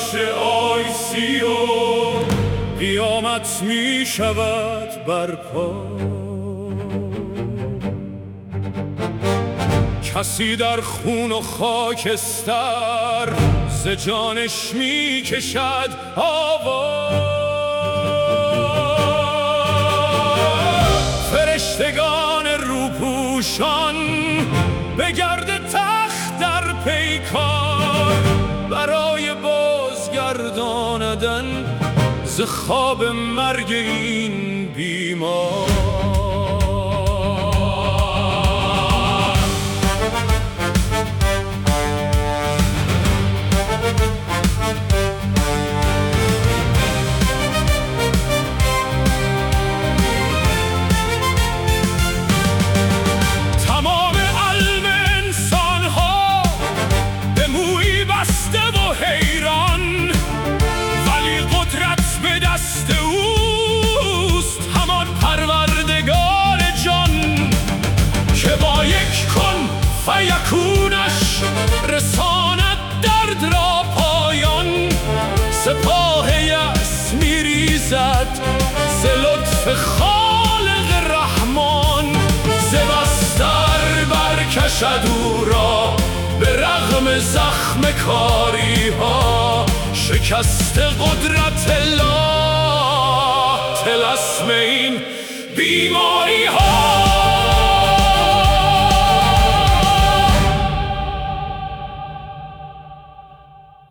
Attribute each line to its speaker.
Speaker 1: بخش آیسی و قیامت می شود برپا. کسی در خون و خاکستر ز جانش می کشد آوا. فرشتگان روپوشان به گرد تخت در پیکار برای بازگرداندن ز خواب مرگ این بیمار. فیکونش رساند درد را پایان. سپاه یأس میریزد ز لطف خالق رحمان. ز بستر برکشد او را به رغم زخم کاری ها. شکست قدرت الله طلسم این بیماری ها.